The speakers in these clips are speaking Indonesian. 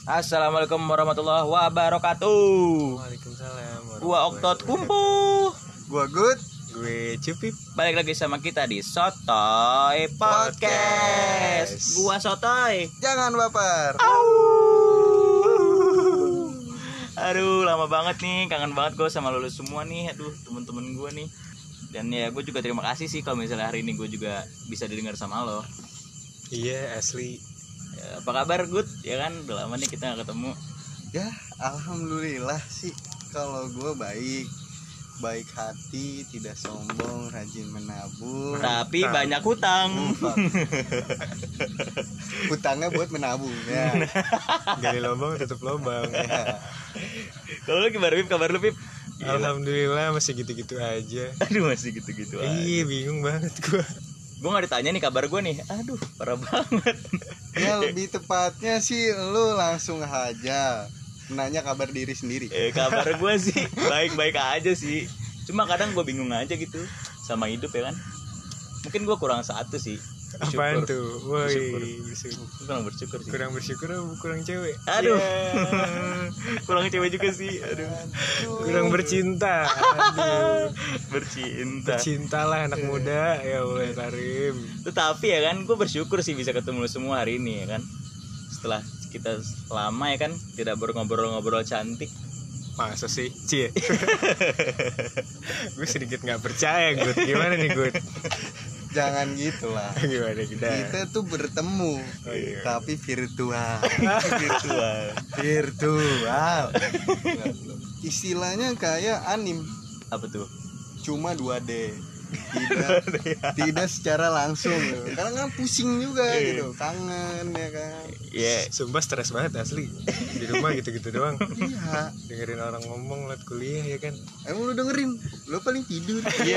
Assalamualaikum warahmatullahi wabarakatuh. Waalaikumsalam. Gua Oktot Kumpuh. Gua Good. Gue Cupip. Balik lagi sama kita di Sotoy Podcast. Gua Sotoy. Jangan baper. Aduh, lama banget nih, kangen banget gue sama lo semua nih. Aduh, temen-temen gue nih. Dan ya gue juga terima kasih sih kalau misalnya hari ini gue juga bisa didengar sama lo. Iya asli. Ya, apa kabar Good? Ya kan, udah lama nih kita gak ketemu. Ya, alhamdulillah sih kalau gua baik hati, tidak sombong, rajin menabung. Tapi banyak hutang. Hutangnya buat menabung ya. Gali lubang tutup lubang. Ya. Kalau lu gimana Pip? Kabar lu Pip? Alhamdulillah masih gitu-gitu aja. Aduh, masih gitu-gitu aja. Iya bingung banget gue. Gue gak ditanya nih kabar gue nih. Aduh, parah banget. Ya lebih tepatnya sih lu langsung aja nanya kabar diri sendiri. Kabar gue sih baik-baik aja sih. Cuma kadang gue bingung aja gitu sama hidup ya kan. Mungkin gue kurang satu sih. Apaan tuh? Woi, Kurang bersyukur sih. kurang bersyukur apa kurang cewek? Aduh. Yeah. Kurang cewek juga sih. Aduh. Kurang bercinta. Aduh. Bercinta. Cintalah anak muda ya Allah Karim. Tetapi ya kan gue bersyukur sih bisa ketemu lu semua hari ini ya kan. Setelah kita lama ya kan tidak ngobrol-ngobrol cantik. Masa sih? Cie. Gue sedikit gak percaya Good. Gimana nih Good? Jangan gitulah. Gimana kita? Kita tuh bertemu, iya. tapi virtual. Virtual. Istilahnya kayak anim, Apa tuh? cuma 2D. Tidak secara langsung gitu. Karena kan pusing juga gitu, kangen ya kan. Iya. Sumpah stres banget asli. Di rumah gitu-gitu doang. Iya. Dengerin orang ngomong lewat kuliah ya kan. Emang lu dengerin? Lu paling tidur. Iya.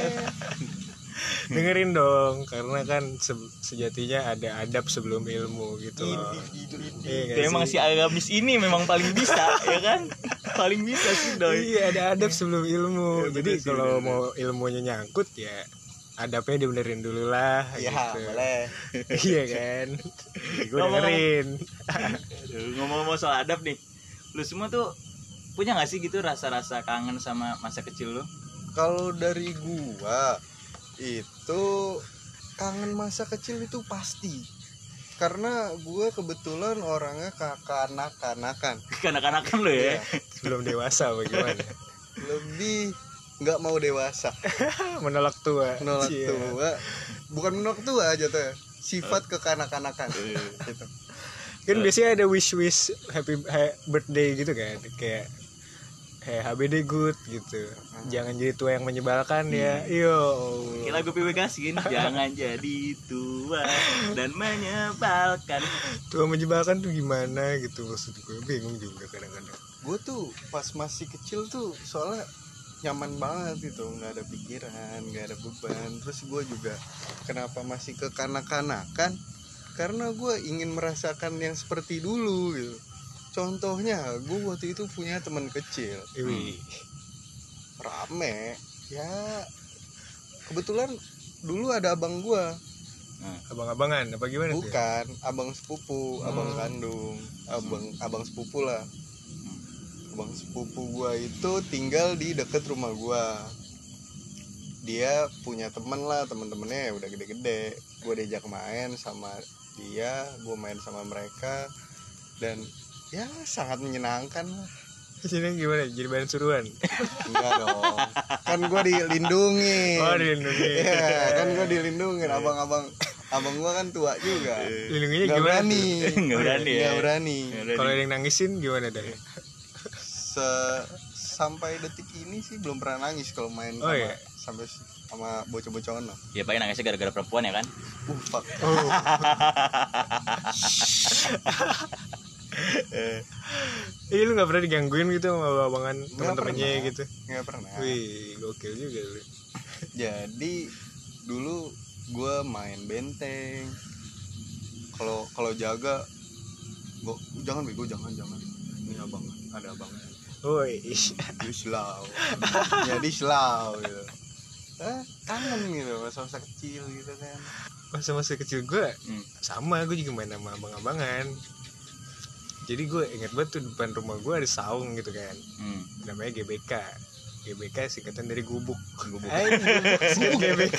Dengerin dong, karena kan sejatinya ada adab sebelum ilmu gitu loh. Iya nggak Memang si sih? agamis ini memang paling bisa ya kan. Paling bisa sih doi. Iya ada adab sebelum ilmu. Ya, jadi bener sih, kalau bener. mau ilmunya nyangkut ya adabnya dibenerin dulu lah Iya, gitu. boleh. Iya kan. Gue Ngomong-ngomong. dengerin. Aduh, ngomong-ngomong soal adab nih. Lu semua tuh punya gak sih gitu rasa-rasa kangen sama masa kecil lu? Kalau dari gua itu kangen masa kecil itu pasti. Karena gua kebetulan orangnya kekanak-kanakan. Kanak-kanakan lu ya. Iya. Belum dewasa bagaimana? Lebih nggak mau dewasa. Menolak tua. Menolak Cie. tua. Bukan menolak tua aja tuh. Sifat kekanak-kanakan. Gitu. Kan biasanya ada wish happy birthday gitu kan, kayak HBD good gitu. Jangan jadi tua yang menyebalkan ya. Yo. Kayak lagu PW Gaskin, jangan jadi tua dan menyebalkan. Tua menyebalkan tuh gimana gitu, maksud gue bingung juga kadang-kadang. Gue tuh pas masih kecil tuh soalnya nyaman banget gitu, nggak ada pikiran, nggak ada beban. Terus gue juga kenapa masih kekanak-kanakan, karena gue ingin merasakan yang seperti dulu gitu. Contohnya gue waktu itu punya teman kecil, Iwi. rame ya. Kebetulan dulu ada abang gue, Abang-abangan apa gimana tuh? bukan abang sepupu, abang kandung, abang sepupu lah. Abang sepupu gua itu tinggal di deket rumah gua. Dia punya teman lah, temen-temennya udah gede-gede. Gua diajak main sama dia, gua main sama mereka, dan ya sangat menyenangkan lah. Sini gimana? Jadi bahan suruhan? Enggak dong, kan gua dilindungi. Oh dilindungi. Iya, kan gua dilindungi. Abang gua kan tua juga. Lindunginya Nggak gimana berani. tuh? Nggak berani ya. Nggak berani. Kalau ada yang nangisin gimana dah? Sampai detik ini sih belum pernah nangis kalau main Oh, iya. sama bocah-bocah ono. Ya paling nangisnya gara-gara perempuan ya kan. Fuck. Oh. Lu nggak pernah digangguin gitu sama abangan teman-temannya pernah. gitu? Nggak pernah. Wih, gokil juga lu. Jadi dulu gue main benteng. Kalau jaga, gua jangan bego, jangan. Ini abang, ada abangnya. Woi. Di slow. Jadi slow gitu. Kangen gitu masa-masa kecil gitu kan. Masa-masa kecil gue sama, gue juga main sama abang-abangan. Jadi gue inget banget tuh depan rumah gue ada saung gitu kan, namanya GBK. GBK singkatan dari gubuk. Gubuk. GBK.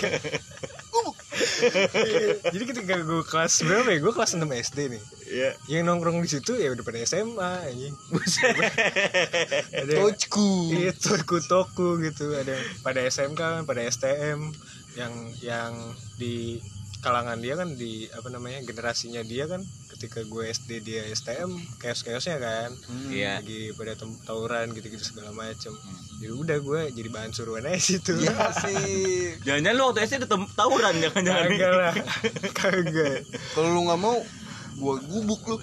Jadi ketika gue kelas berapa ya? Gue kelas 6 SD nih. Iya. Yang nongkrong di situ ya udah pada SMA anjing. Ada Toku. iya toku gitu, ada yang pada SMK, pada STM, yang di kalangan dia kan, di apa namanya, generasinya dia kan, ketika gue SD dia STM, chaos-chaosnya kan. Iya. Lagi pada tawuran gitu-gitu segala macem. Jadi udah gue jadi bahan suruhan aja situ. Ya sih. Jangan-jangan lu waktu SD udah tawuran jangan-jangan. Kagak lah. Kagak. Kalau lu nggak mau, gua gubuk lu.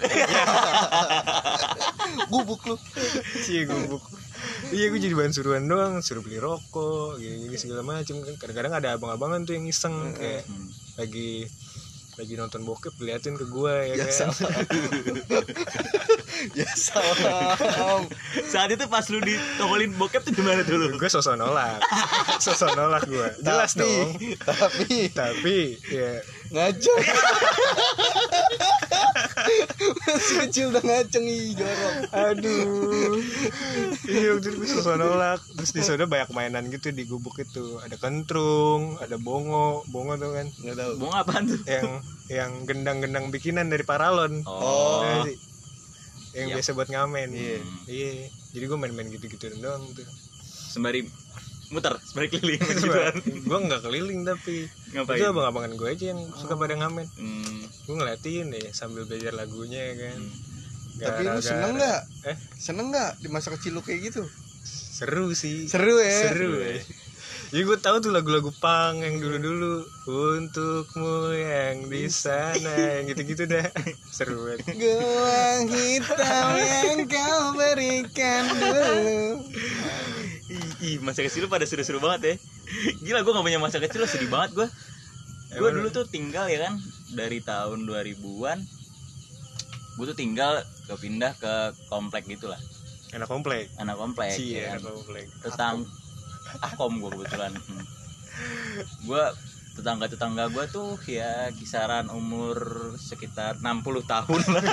Gubuk lu. Cie gubuk. Iya gue jadi bahan suruhan doang, suruh beli rokok, gini segala macem kan. Kadang-kadang ada abang-abangan tuh yang iseng kayak lagi nonton bokep diliatin ke gue ya kan. Ya salam. Saat itu pas lu ditongolin bokep tuh gimana dulu? Gue sosok nolak gue. Jelas dong. Tapi ya Ngaceng. Masih kecil udah ngaceng jorok. aduh. Iya waktu itu gue sosok nolak. Terus di sana banyak mainan gitu di gubuk itu. Ada kentrung, ada bongo tuh kan. Enggak tahu. Mau apaan tuh? Yang gendang-gendang bikinan dari paralon. Oh. Nah, yang Siap. biasa buat ngamen. Iya. Iya. Jadi gue main-main gitu-gitu doang tuh. Sembari keliling gituan. Gue nggak keliling tapi Ngapain? itu abang-abangan gue aja yang suka pada ngamen. Hmm. Gue ngeliatin deh sambil belajar lagunya ya kan. Tapi lu Gara-gara- seneng nggak? Eh Seneng nggak di masa kecil lu kayak gitu? seru sih. Seru ya. Seru ya. Jadi gue tahu tuh lagu-lagu punk yang dulu-dulu, untukmu yang di sana, yang gitu-gitu dah. Seru banget. Gelang hitam yang kau berikan dulu. Ih, masa kecil lu pada seru-seru banget ya. Gila, gue gak punya masa kecil, sedih banget gue. Gue Emang dulu tuh tinggal ya kan, dari tahun 2000-an. Gue tuh pindah ke komplek gitulah. Anak komplek. Anak komplek. Sih ya ya, kan. anak komplek. Akom gue kebetulan. Gue tetangga gue tuh ya kisaran umur sekitar 60 tahun lah.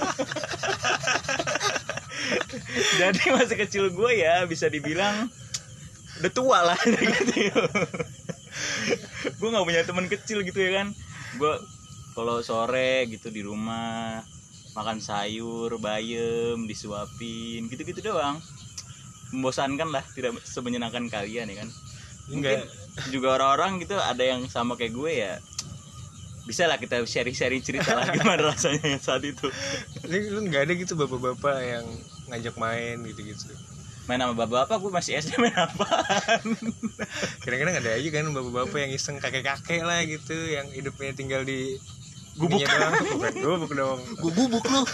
Jadi masa kecil gue ya bisa dibilang udah tua lah gitu. Gue nggak punya teman kecil gitu ya kan. Gue kalau sore gitu di rumah makan sayur bayam disuapin gitu-gitu doang. Membosankan lah, tidak semenyenangkan kalian ya kan. Mungkin juga orang-orang gitu ada yang sama kayak gue ya, bisa lah kita sharing-sharing cerita lah gimana rasanya saat itu. Lu nggak ada gitu bapak-bapak yang ngajak main gitu-gitu? Main sama bapak-bapak, gue masih SD main apaan? Kadang-kadang ada aja kan bapak-bapak yang iseng, kakek-kakek lah gitu, yang hidupnya tinggal di Gubuk. ininya doang. Bukan gubuk dong. Gua bubuk lu.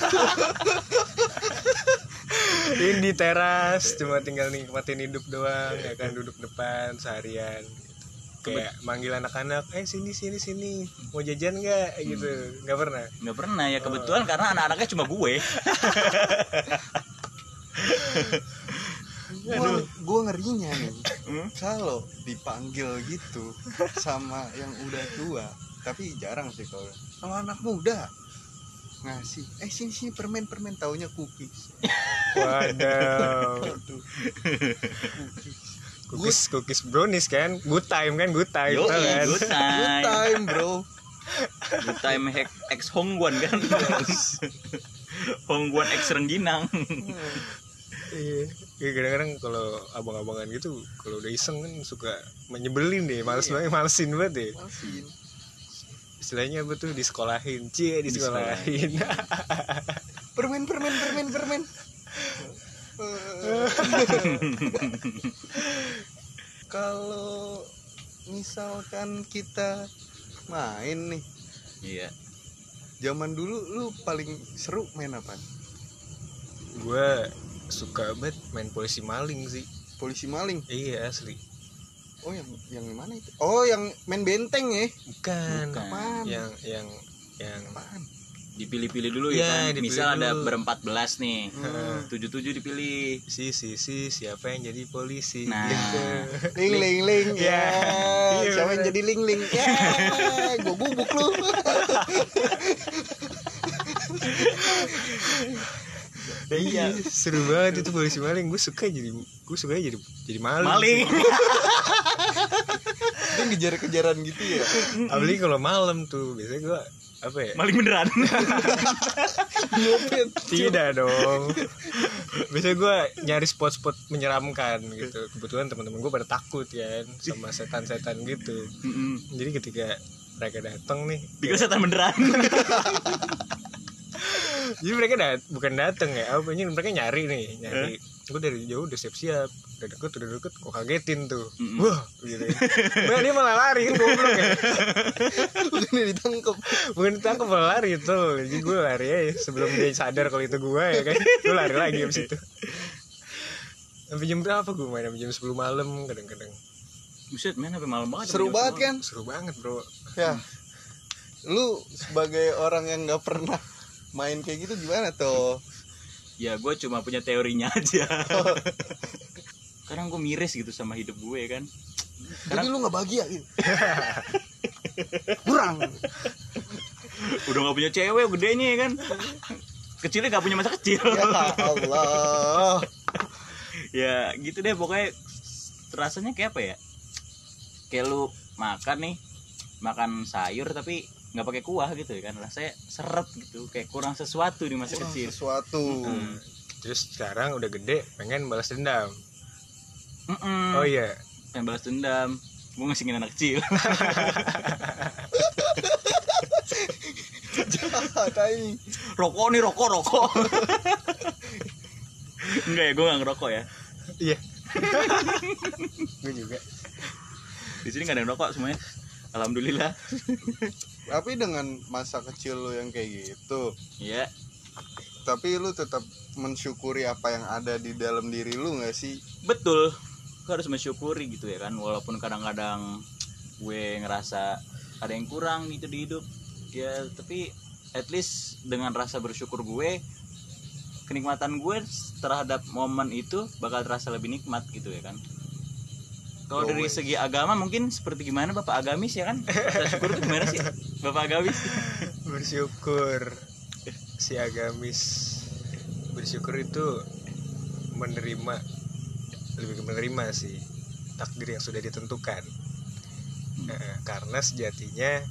Ini di teras cuma tinggal nikmatin hidup doang, ya kan, duduk depan seharian gitu. Kayak manggil anak-anak, sini mau jajan nggak gitu, nggak pernah. Nggak pernah ya, kebetulan karena anak-anaknya cuma gue. Gua ngerinya nih. Kalau dipanggil gitu sama yang udah tua, tapi jarang sih kalau anak muda ngasih sini permen taunya cookies. Waduh. Cookies brownies kan, good time Yo, tau kan. good Good time. time bro. Good time X Hongguan kan. Hongguan X Rengginang. Iya, kadang-kadang kalau abang-abangan gitu, kalau udah iseng kan suka menyebelin deh, malesin banget deh. Malesin. Istilahnya apa tuh, disekolahin, disekolahin. Permen. Kalau misalkan kita main nih, Iya. zaman dulu lu paling seru main apa? Gue suka banget main polisi maling sih. Polisi maling. Iya asli. Oh yang mana itu? Oh yang main benteng ya? Bukan. Apaan? Yang Apaan? Dipilih-pilih dulu Iya, ya kan. dipilih Misal ada dulu. ber-14 nih. 7 dipilih. si siapa yang jadi polisi? Nah. Gitu. Ling. Iya. Iya, Siapa yang bener. jadi ling? Ya, gua bubuk lu. Iya. Seru banget itu polisi maling. Gue suka jadi maling. Maling. Itu ngejar-kejaran gitu ya. Apalagi kalau malam tuh biasanya gue apa ya? Maling beneran. Tidak dong. Biasanya gue nyari spot-spot menyeramkan gitu. Kebetulan teman-teman gue pada takut kan sama setan-setan gitu. Jadi ketika mereka datang nih, Dikira setan beneran. jadi mereka bukan datang ya, mereka nyari. Gue dari jauh udah siap-siap, udah deket, kok kagetin tuh. Wah, gitu. Nah, dia malah lari kan, goblok ya. Bukan ditangkap malah lari tuh. Jadi gue lari aja sebelum dia sadar kalau itu gue ya kan. Gue lari lagi abis itu. Sampai jam berapa gue main? Sampai jam 10 malam kadang-kadang. Buset, main sampai malam banget. Seru banget kan? Seru banget, bro. Ya. Lu sebagai orang yang nggak pernah main kayak gitu gimana tuh? Ya gue cuma punya teorinya aja. Kadang gue miris gitu sama hidup gue kan. Jadi lu nggak bahagia gitu? Kurang. Udah gak punya cewek gedenya ya kan. Kecilnya gak punya masa kecil. Ya Allah. Ya gitu deh pokoknya. Rasanya kayak apa ya? Kayak lu makan nih, makan sayur tapi nggak pakai kuah gitu ya kan, rasanya seret gitu, kayak kurang sesuatu di masa kecil. Sesuatu. Terus sekarang udah gede pengen balas dendam. Oh iya, pengen balas dendam, gue ngesingin anak kecil. Rokok nih, rokok. Enggak ya, gue nggak ngerokok ya. Iya. Gue juga. Di sini nggak ada yang rokok semuanya. Alhamdulillah. Tapi dengan masa kecil lu yang kayak gitu, Iya. tapi lu tetap mensyukuri apa yang ada di dalam diri lu nggak sih? Betul. Gue harus mensyukuri gitu ya kan, walaupun kadang-kadang gue ngerasa ada yang kurang gitu di hidup. Ya tapi at least dengan rasa bersyukur gue, kenikmatan gue terhadap momen itu bakal terasa lebih nikmat gitu ya kan. Kalau dari segi agama mungkin seperti gimana Bapak agamis ya kan? Syukur itu gimana sih Bapak agamis? Bersyukur si agamis. Bersyukur itu menerima, lebih ke menerima sih takdir yang sudah ditentukan. Karena sejatinya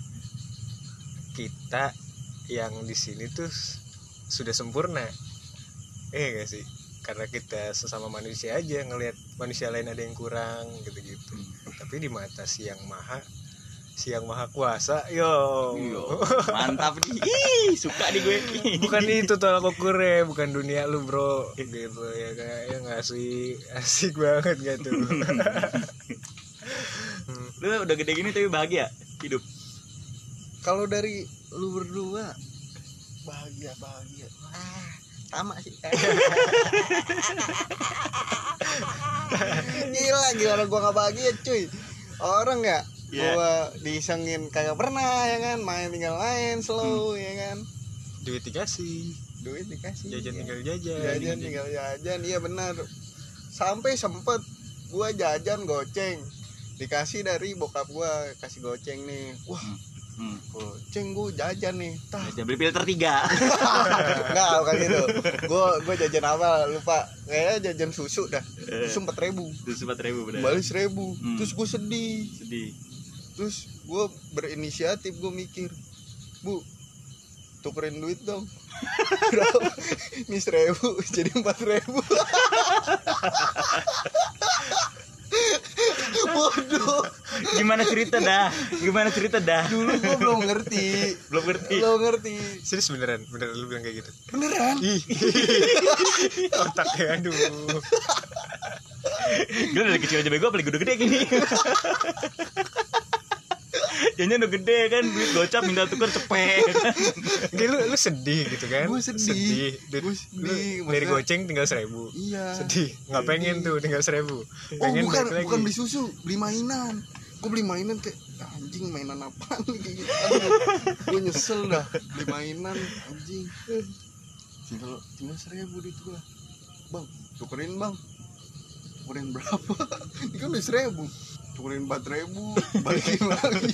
kita yang di sini tuh sudah sempurna. Gak sih? Karena kita sesama manusia aja ngelihat manusia lain ada yang kurang gitu-gitu. Tapi di mata si yang maha kuasa, yo mantap nih. Ih, suka nih gue. Bukan itu tolak ukurnya, bukan dunia lu bro gitu ya, kayak nggak sih, asik banget gitu. Lu udah gede gini tapi bahagia hidup. Kalau dari lu berdua bahagia. Sama sih. Gila gua gak bahagia cuy. Orang ya gua disengin kagak pernah ya kan, main tinggal main slow ya kan. Duit dikasih, jajan ya. tinggal jajan Tinggal jajan, iya benar. Sampai sempet gua jajan goceng, dikasih dari bokap gua, kasih goceng nih. Wah, goceng gue jajan nih. Jajan beli filter 3. Enggak, bukan gitu. Gue jajan apa lupa. Kayaknya jajan susu dah. Susu 4.000. Susu 4.000 benar. Balik 1.000. Terus gue sedih. Terus gue berinisiatif, gue mikir, Bu, tukerin duit dong. Berapa? Ini 1.000 jadi 4.000. Bodoh. Gimana cerita dah? Dulu gue belum ngerti. Serius beneran lu bilang kayak gitu? Beneran? Ih. Otaknya aduh. Gue dari kecil aja bego, apalagi udah gede gini. Jadinya udah gede kan, duit gocap minta tuker cepet. Lu sedih gitu kan? Gue sedih. Dari goceng tinggal 1.000. Iya. Sedih. Nggak pengen tuh tinggal 1.000. Pengen bukan beli susu, beli mainan. Gue beli mainan kayak anjing, mainan apaan nih kayak gitu. Gue nyesel dah beli mainan anjing. Tinggal 1.000 duit gue. Bang, tukerin bang. Tukerin berapa? Ini kan udah 1.000. tukerin 4.000 balikin lagi.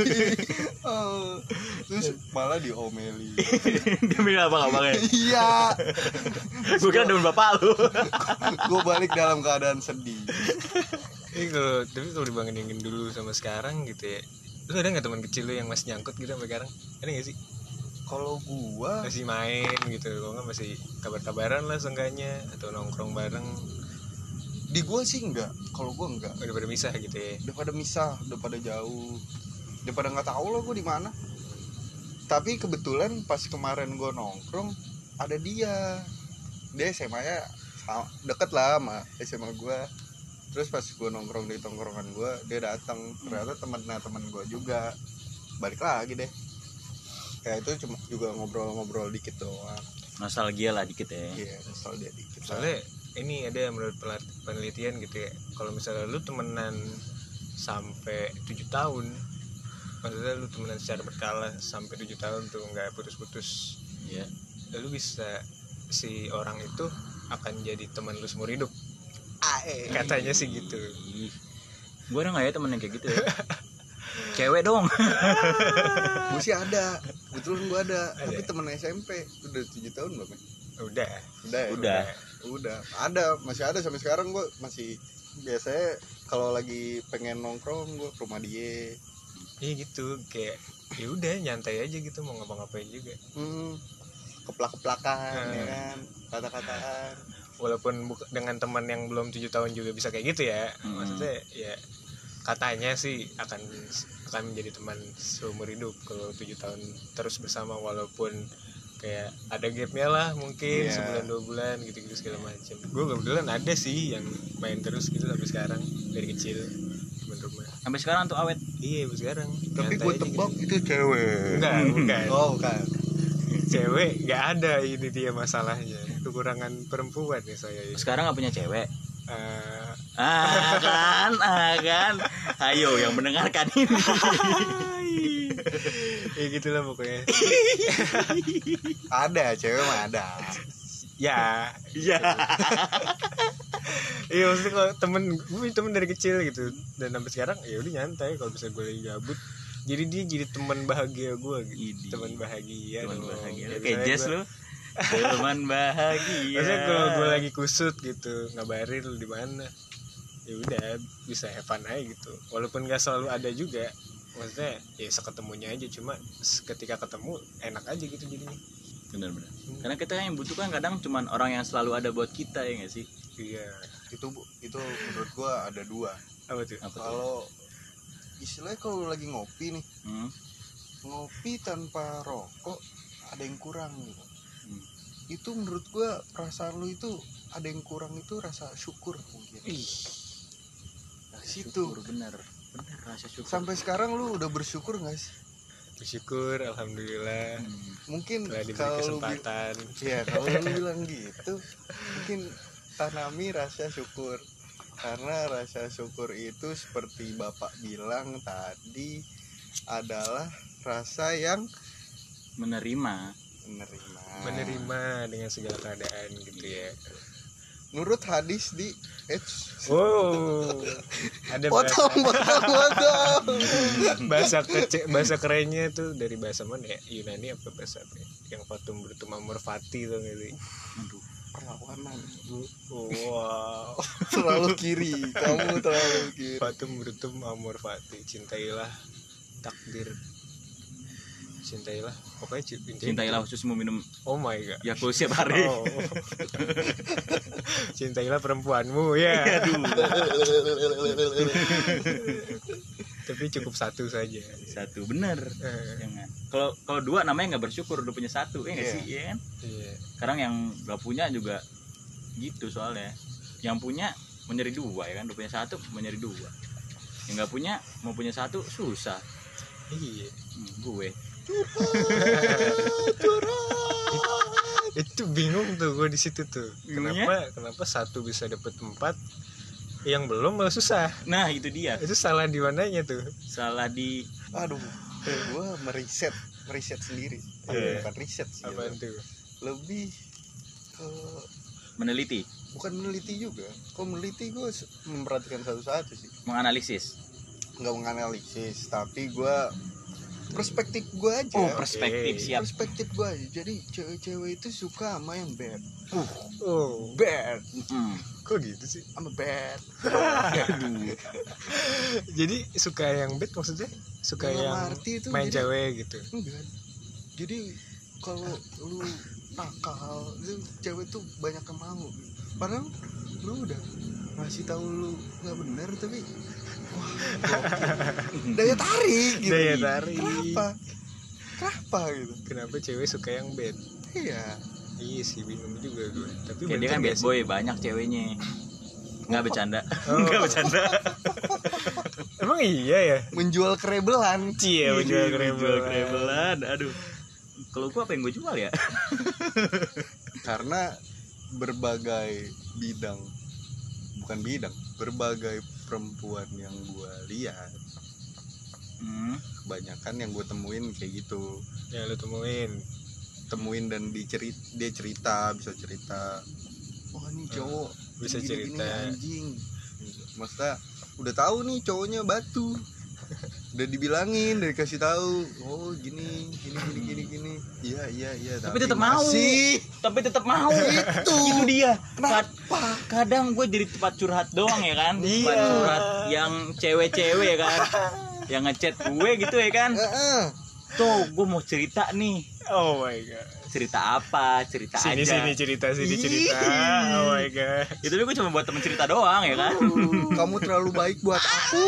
Terus malah diomeli. Dia bilang apa kabarnya? Iya. Gue kira demen bapak lu. Gue balik dalam keadaan sedih. Tapi kalau dibandingin dulu sama sekarang gitu ya, lu ada nggak teman kecil lu yang masih nyangkut gitu sampai sekarang? Ada nggak sih? Kalau gua Masih main gitu, kalau nggak masih kabar-kabaran lah seenggaknya, atau nongkrong bareng. di gua sih enggak. Kalau gua enggak. Udah pada misah gitu ya. Udah pada misah, udah pada jauh. Udah pada nggak tahu lah gua di mana. Tapi kebetulan pas kemarin gua nongkrong ada dia. Dia SMA-nya deket lah sama SMA gua. Terus pas gua nongkrong di tongkrongan gua, dia datang. Ternyata teman gua juga. Balik lagi deh. Ya itu cuma juga ngobrol-ngobrol dikit doang. Nostalgia lah dikit ya. Iya, nostalgia dikit. Soalnya ini ada menurut penelitian gitu ya, kalau misalnya lu temenan sampai 7 tahun, maksudnya lu temenan secara berkala sampai 7 tahun tuh nggak putus-putus, Iya. lu bisa, si orang itu akan jadi teman lu seumur hidup. Katanya sih gitu. Gue ada nggak ya temen yang kayak gitu ya? Cewek dong. Gue sih ada, kebetulan gue ada. Tapi temen SMP udah 7 tahun belum ya? Udah. Udah ada, masih ada sampai sekarang. Gue masih biasanya kalau lagi pengen nongkrong gue ke rumah dia. Iya gitu, kayak ya udah nyantai aja gitu, mau ngapa-ngapain juga. Keplak-keplakan ya kan, kata-kataan. Walaupun dengan teman yang belum 7 tahun juga bisa kayak gitu ya. Maksudnya ya katanya sih akan menjadi teman seumur hidup kalau 7 tahun terus bersama, walaupun kayak ada gapnya lah mungkin sebulan 2 bulan gitu-gitu segala macam. Gue kebetulan ada sih yang main terus gitu sampai sekarang dari kecil teman rumah. Sampai sekarang tuh awet. Iya sampai sekarang. Tapi Nyantai gue aja tebak gitu. itu cewek. Bukan. Oh bukan. Cewek nggak ada, ini dia masalahnya, kekurangan perempuan ya saya ini. Sekarang nggak punya cewek. Kan. Ayo yang mendengarkan ini. Ya gitulah pokoknya. Ada cewek mah ada. Ya. Iya. Iya maksudnya kalau temen dari kecil gitu, dan sampai sekarang ya udah nyantai kalau bisa gue lagi gabut. Jadi dia jadi teman bahagia gue gitu. Teman bahagia. Teman dong. bahagia. Ya, Kayak Jess lu. Teman bahagia. Maksudnya kalau gue lagi kusut gitu, ngabarin lu di mana. Ya udah bisa have fun aja gitu. Walaupun nggak selalu ada juga. Maksudnya ya seketemunya aja, cuma ketika ketemu enak aja gitu jadinya. Benar-benar. Karena kita yang butuhkan kadang cuman orang yang selalu ada buat kita, ya nggak sih? Iya. Itu menurut gua ada 2. Apa tuh? Kalau istilahnya kalau lagi ngopi nih, ngopi tanpa rokok ada yang kurang gitu. Itu menurut gua perasaan lu itu ada yang kurang, itu rasa syukur mungkin. Situ bener rasa syukur. sampai sekarang lu udah bersyukur nggak sih? Bersyukur, alhamdulillah. Mungkin Telah diberi kalau kesempatan. kalau lu bilang gitu, mungkin tanami rasa syukur. Karena rasa syukur itu seperti Bapak bilang tadi adalah rasa yang menerima dengan segala keadaan gitu ya. Menurut hadis di Ada potong bahasa kerennya tuh dari bahasa mana ya? Yunani apa bahasa apa ya? Yang fatum bertum amor fati tuh gitu. Aduh, perlawanan. Wow. Terlalu kiri, kamu terlalu kiri. Fatum bertum amor fati, cintailah takdir. Cintailah, pokoknya cintailah khusus mau minum oh my god Yakult setiap hari. Cintailah perempuanmu ya. Aduh. Tapi cukup 1 saja. 1 bener. Jangan. Kalau 2 namanya nggak bersyukur, udah punya 1 ya nggak sih, ya kan? Iya. Sekarang yang nggak punya juga gitu soalnya. Yang punya mau nyari 2 ya kan, udah punya 1 mau nyari 2. Yang nggak punya mau punya 1 susah. Iya. Gue. Itu bingung tuh gue di situ tuh. Kenapa 1 bisa dapet 4, yang belum malah susah. Nah itu dia. Itu salah di mananya tuh? Salah di. Aduh, gue meriset sendiri. Bukan riset sih. Apaan tuh? Lebih ke Meneliti. bukan meneliti juga. Kalau meneliti gue memperhatikan satu-satu sih. Menganalisis. nggak menganalisis, tapi gue perspektif gue aja. Oh, perspektif, siap. Perspektif gue aja. Jadi cewek-cewek itu suka sama yang bad. Oh, Bad. kok gitu sih? Sama bad. Jadi suka yang bad maksudnya? Suka Dalam yang arti itu main jadi- cewek gitu. Enggak. Jadi kalau lu nakal, itu cewek tuh banyak yang mau. Padahal lu udah ngasih tahu lu nggak benar, tapi wah, gokil. Daya tarik gitu. Daya tarik. Kenapa gitu? Kenapa cewek suka yang bad? Iya. Iya sih, bingung juga gue. Tapi Kayak dia kan bener bad gak sih? boy, banyak ceweknya. Nggak bercanda. Oh. Nggak bercanda. Emang iya ya? Menjual kerebelan. Cie, menjual kerebelan. Aduh. Kalau gua apa yang gue jual ya? Karena berbagai bidang, bukan bidang, berbagai perempuan yang gue lihat, kebanyakan yang gue temuin kayak gitu. Ya lu temuin Dan dia cerita, bisa cerita, wah ini cowok bisa gini-gini, cerita. anjing. Maksudnya udah tahu nih cowoknya batu, udah dibilangin, udah dikasih tahu, oh gini. Iya, Tapi tetap mau. masih Tapi tetap mau. Itu dia. kenapa? Kadang gue jadi tempat curhat doang ya kan. Iya. Tempat curhat yang cewek-cewek ya kan. Yang ngechat gue gitu ya kan. Tuh gue mau cerita nih. Oh my god. Cerita apa? Cerita Sini aja. cerita. Oh my god. Itu gue cuma buat temen cerita doang ya kan. Kamu terlalu baik buat aku.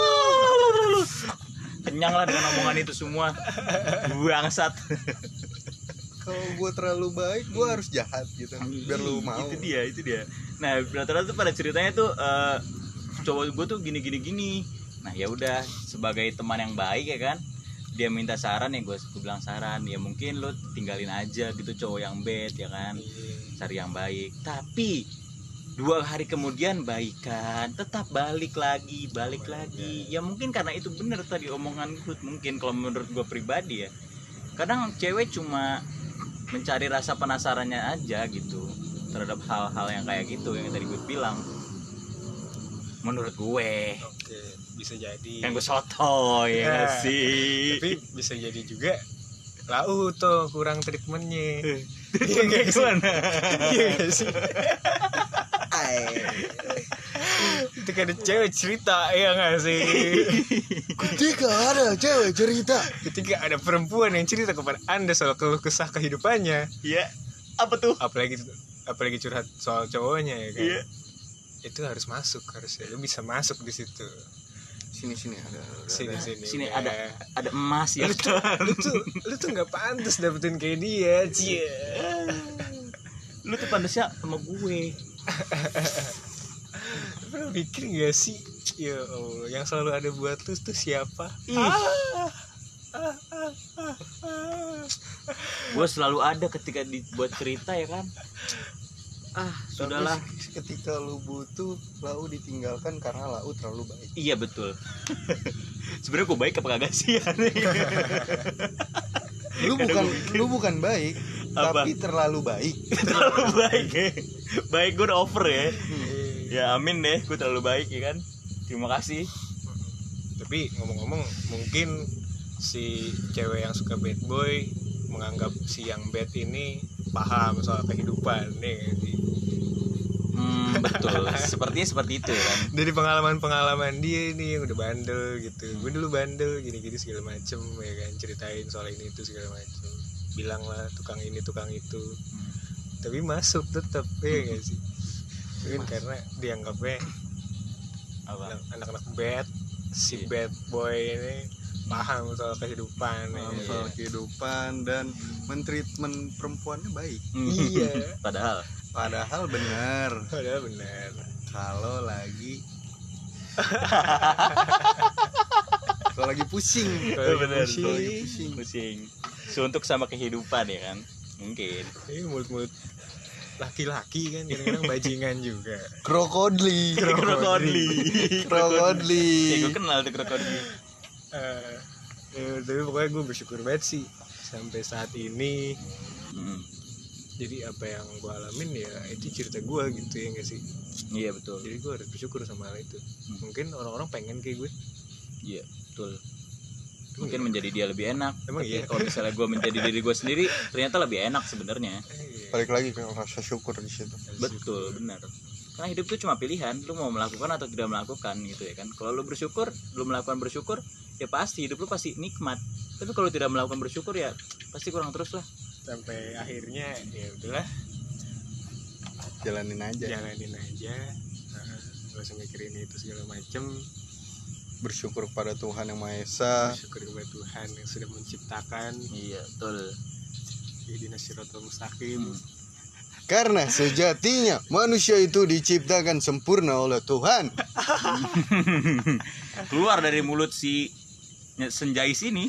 Kenyang lah dengan omongan itu semua. Bangsat. Kalau gue terlalu baik, gue harus jahat gitu, biar lu mau. Itu dia. Nah, rata-rata tuh pada ceritanya tuh cowok gue tuh gini. Nah, ya udah sebagai teman yang baik ya kan. Dia minta saran ya gue bilang saran. Ya mungkin lo tinggalin aja gitu cowok yang bad ya kan. Cari yang baik. Tapi 2 hari kemudian baikan, tetap balik lagi. Ya mungkin karena itu bener tadi omongan gue. Mungkin kalau menurut gue pribadi ya, kadang cewek cuma mencari rasa penasarannya aja gitu terhadap hal-hal yang kayak gitu yang tadi gue bilang. Menurut gue Oke, bisa jadi. kan gue sotoy ya nggak sih. Tapi bisa jadi juga lau tuh kurang treatmentnya. Treatmentnya gimana? Iya gak sih? Ketika ada cewek cerita, ya gak sih? Ketika ada cewek cerita, Ketika ada perempuan yang cerita kepada anda soal keluh kesah kehidupannya, Iya. Apa tuh? apalagi curhat soal cowoknya ya kan, Iya. itu harus masuk, harusnya lu bisa masuk di situ. sini ada. Sini ada emas ya. Lu tuh nggak pantas dapetin kayak dia, cie. Lu tuh pantasnya sama gue. Pernah mikir gak sih, ya Allah, yang selalu ada buat lu tuh siapa? Gue selalu ada ketika dibuat cerita ya kan. Sudahlah. Tapi ketika lu butuh, lau ditinggalkan karena lau terlalu baik. Iya betul. Sebenarnya gue baik apa kagak sih? Lu bukan baik, Apa? tapi terlalu baik. Terlalu baik ya. Baik gue udah over ya. Ya amin deh, gue terlalu baik ya kan. Terima kasih. Tapi ngomong-ngomong, mungkin si cewek yang suka bad boy menganggap si yang bad ini paham soal kehidupan nih. Betul. Sepertinya seperti itu ya kan. Dari pengalaman dia nih yang udah bandel gitu. Gue dulu bandel gini-gini segala macem ya kan, ceritain soal ini itu segala macem. Bilang lah tukang ini tukang itu. Tapi masuk tetap ya gak sih? Mungkin karena dianggapnya Apa? anak-anak bad, si bad boy ini paham soal kehidupan ya. Soal kehidupan dan mentreatment perempuannya baik. Iya. Padahal benar Padahal benar. Kalau lagi pusing. benar. Pusing. Suntuk sama kehidupan ya kan. Mungkin. Ini mulut-mulut laki-laki kan kadang-kadang bajingan juga. Krokodili. Krokodili. Ya gue kenal tuh krokodili. Tapi pokoknya gue bersyukur banget sih sampai saat ini. Jadi apa yang gue alamin ya itu cerita gue gitu ya gak sih. Iya betul. Jadi gue harus bersyukur sama hal itu. Mungkin orang-orang pengen kayak gue, Iya betul. Mungkin menjadi dia lebih enak. Emang Tapi iya? kalau misalnya gue menjadi diri gue sendiri, ternyata lebih enak sebenarnya. Balik lagi ke rasa syukur di situ. Betul, benar. Karena hidup itu cuma pilihan, lu mau melakukan atau tidak melakukan gitu ya kan. Kalau lu bersyukur, lu melakukan bersyukur, ya pasti hidup lu pasti nikmat. Tapi kalau tidak melakukan bersyukur ya pasti kurang terus lah. Sampai akhirnya ya udahlah, Jalanin aja. jalanin aja. Gak usah mikirin itu segala macem. Bersyukur kepada Tuhan Yang Maha Esa. Bersyukur kepada Tuhan yang sudah menciptakan. Iya, betul. Ihdinas siratal mustaqim. Karena sejatinya manusia itu diciptakan sempurna oleh Tuhan. Keluar dari mulut si Senjais ini.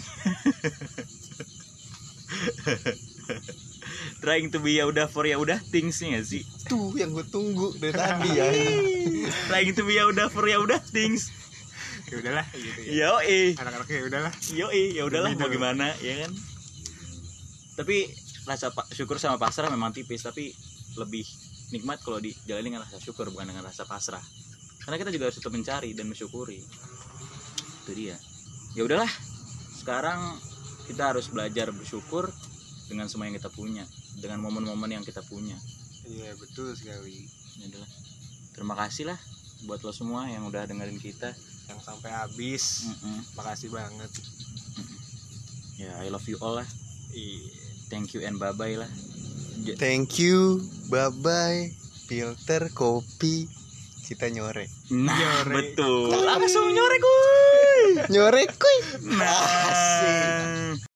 Trying to be ya udah for ya udah things nih gak sih? Tuh yang gue tunggu dari tadi ya. Trying to be ya udah for ya udah things. Ya udahlah gitu ya. Yoi. Anak-anaknya ya udahlah. Yoi, ya udahlah Gitu. mau gimana ya kan. Tapi rasa syukur sama pasrah memang tipis, tapi lebih nikmat kalau dijalani dengan rasa syukur bukan dengan rasa pasrah. Karena kita juga harus tetap mencari dan mensyukuri. Itu dia. Ya udahlah. Sekarang kita harus belajar bersyukur dengan semua yang kita punya, dengan momen-momen yang kita punya. Iya betul sekali. Ya udahlah. Terima kasih lah buat lo semua yang udah dengerin kita. Yang sampai habis. Makasih banget. Ya, I love you all lah. Iya. Thank you and bye-bye lah. Thank you, bye bye. Filter kopi kita nyorek. Nah, Nyorek. betul. Langsung nyorek kuy. Nyorek kuy. Nah.